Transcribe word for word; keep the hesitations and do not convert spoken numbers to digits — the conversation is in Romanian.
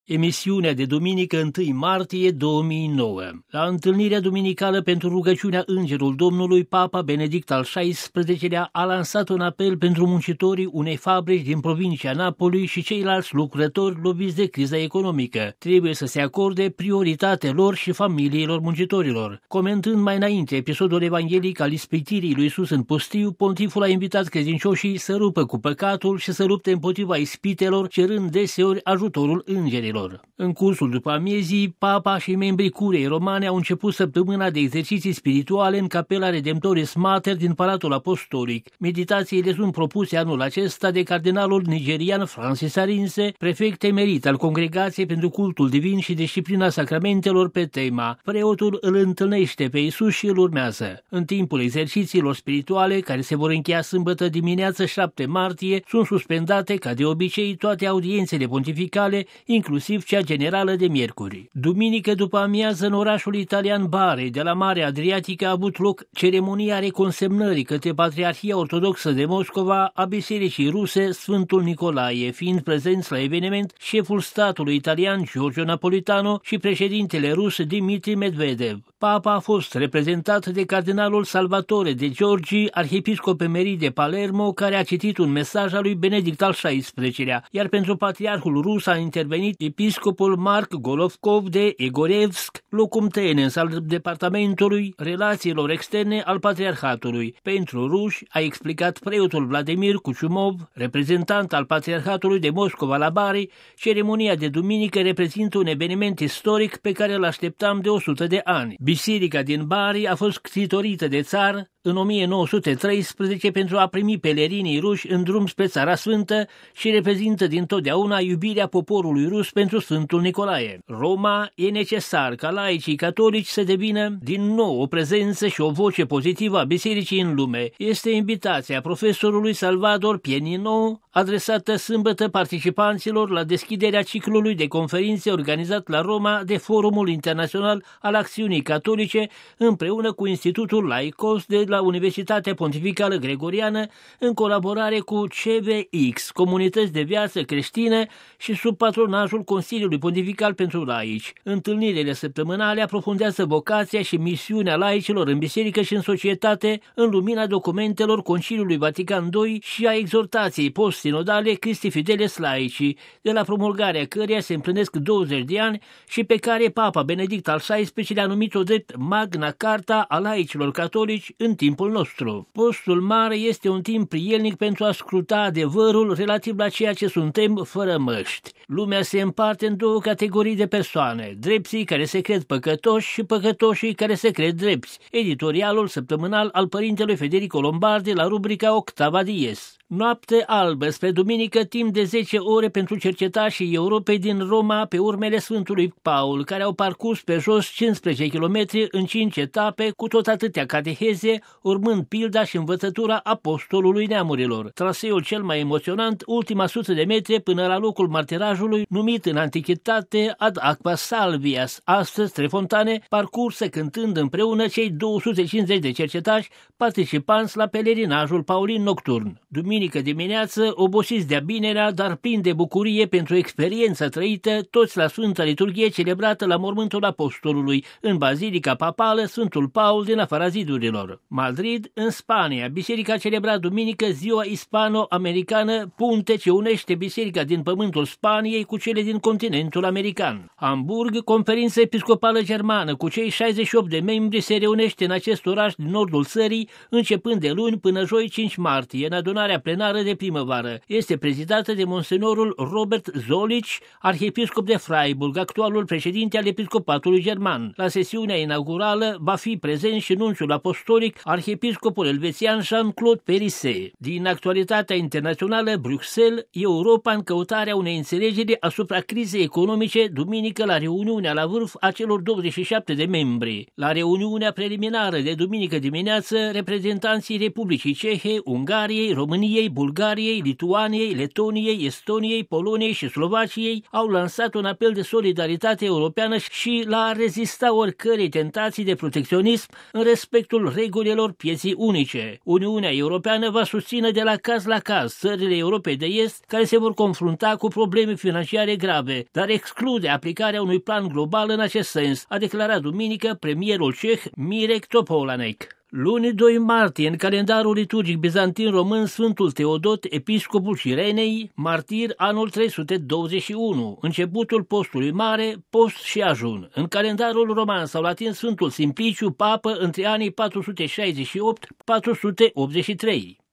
Emisiunea de duminică întâi martie două mii nouă. La întâlnirea duminicală pentru rugăciunea Îngerul Domnului, Papa Benedict al șaisprezecelea a lansat un apel pentru muncitorii unei fabrici din provincia Napoli și ceilalți lucrători loviți de criza economică. Trebuie să se acorde prioritate lor și familiilor muncitorilor. Comentând mai înainte episodul evanghelic al ispitirii lui Iisus în pustiu, pontiful a invitat credincioșii să rupă cu păcatul și să lupte împotriva ispitelor, cerând deseori ajutorul îngerilor. În cursul după amiezii, Papa și membrii Curiei Romane au început săptămâna de exerciții spirituale în Capela Redemptoris Mater din Palatul Apostolic. Meditațiile sunt propuse anul acesta de cardinalul nigerian Francis Arinze, prefect emerit al Congregației pentru Cultul Divin și Disciplina Sacramentelor, pe tema Preotul îl întâlnește pe Iisus și îl urmează. În timpul exercițiilor spirituale, care se vor încheia sâmbătă dimineață șapte martie, sunt suspendate, ca de obicei, toate audiențele pontificale, inclusiv cea generală de miercuri. Duminică după amiază, în orașul italian Bari, de la Marea Adriatică, a avut loc ceremonia reconsemnării către Patriarhia Ortodoxă de Moscova a Bisericii Ruse Sfântul Nicolae, fiind prezenți la eveniment șeful statului italian Giorgio Napolitano și președintele rus Dmitri Medvedev. Papa a fost reprezentat de cardinalul Salvatore de Giorgi, arhiepiscop emerit de Palermo, care a citit un mesaj al lui Benedict al șaisprezecelea, iar pentru patriarhul rus a intervenit episcopul Mark Golovkov de Egorevsk, locum tenens al departamentului relațiilor externe al patriarhatului. Pentru ruși, a explicat preotul Vladimir Kuchumov, reprezentant al patriarhatului de Moscova la Bari, ceremonia de duminică reprezintă un eveniment istoric pe care îl așteptam de o sută de ani. Biserica din Bari a fost ctitorită de țar în o mie nouă sute treisprezece pentru a primi pelerinii ruși în drum spre Țara Sfântă și reprezintă dintotdeauna iubirea poporului rus pentru Sfântul Nicolae. Roma e necesar ca laicii catolici să devină din nou o prezență și o voce pozitivă a bisericii în lume. Este invitația profesorului Salvador Pienino, adresată sâmbătă participanților la deschiderea ciclului de conferințe organizat la Roma de Forumul Internațional al Acțiunii Catolice împreună cu Institutul Laicos de la Universitatea Pontificală Gregoriană, în colaborare cu C V X, Comunități de Viață Creștină, și sub patronajul Consiliului Pontifical pentru Laici. Întâlnirile săptămânale aprofundează vocația și misiunea laicilor în biserică și în societate în lumina documentelor Conciliului Vatican doi și a exhortației post-sinodale Christi Fideles Laici, de la promulgarea căreia se împlinesc douăzeci de ani și pe care Papa Benedict al șaisprezecelea a numit-o drept Magna Carta a laicilor catolici în timpul nostru. Postul mare este un timp prielnic pentru a scruta adevărul relativ la ceea ce suntem fără măști. Lumea se împarte în două categorii de persoane: drepții care se cred păcătoși și păcătoșii care se cred drepți. Editorialul săptămânal al părintelui Federico Lombardi la rubrica Octava Dies. Noapte albă spre duminică, timp de zece ore pentru cercetașii Europei din Roma pe urmele Sfântului Paul, care au parcurs pe jos cincisprezece kilometri în cinci etape, cu tot atâtea cateheze, urmând pilda și învățătura apostolului neamurilor. Traseul cel mai emoționant, ultima sută de metri până la locul martirajului, numit în antichitate Ad Aqua Salvias, astăzi Trei Fontane, parcursă cântând împreună cei două sute cincizeci de cercetași participanți la pelerinajul paulin nocturn. Duminică dimineață, obosiți de-a binerea, dar plini de bucurie pentru experiența trăită, toți la Sfânta Liturghie celebrată la mormântul apostolului, în Bazilica Papală Sfântul Paul din afara zidurilor. Madrid, în Spania, biserica a celebrat duminică ziua ispano-americană, punte ce unește biserica din pământul Spaniei cu cele din continentul american. Hamburg, conferința episcopală germană cu cei șaizeci și opt de membri se reunește în acest oraș din nordul țării, începând de luni până joi cinci martie, în adunarea plenară de primăvară. Este prezidată de monsenorul Robert Zolich, arhiepiscop de Freiburg, actualul președinte al episcopatului german. La sesiunea inaugurală va fi prezent și nunțiul apostolic, arhiepiscopul elvețian Jean-Claude Perisset. Din actualitatea internațională, Bruxelles, Europa în căutarea unei înțelegeri asupra crizei economice, duminică la reuniunea la vârf a celor douăzeci și șapte de membri. La reuniunea preliminară de duminică dimineață, reprezentanții Republicii Cehe, Ungariei, României României, Bulgariei, Lituaniei, Letoniei, Estoniei, Poloniei și Slovaciei au lansat un apel de solidaritate europeană și la a rezista oricărei tentații de protecționism în respectul regulilor pieții unice. Uniunea Europeană va susține de la caz la caz țările Europei de Est care se vor confrunta cu probleme financiare grave, dar exclude aplicarea unui plan global în acest sens, a declarat duminică premierul ceh Mirek Topolánek. Luni doi martie, în calendarul liturgic bizantin român, Sfântul Teodot, episcopul Cirenei, martir anul trei sute douăzeci și unu, începutul postului mare, post și ajun. În calendarul roman sau latin, Sfântul Simpliciu, papă între anii patru sute șaizeci și opt - patru sute optzeci și trei.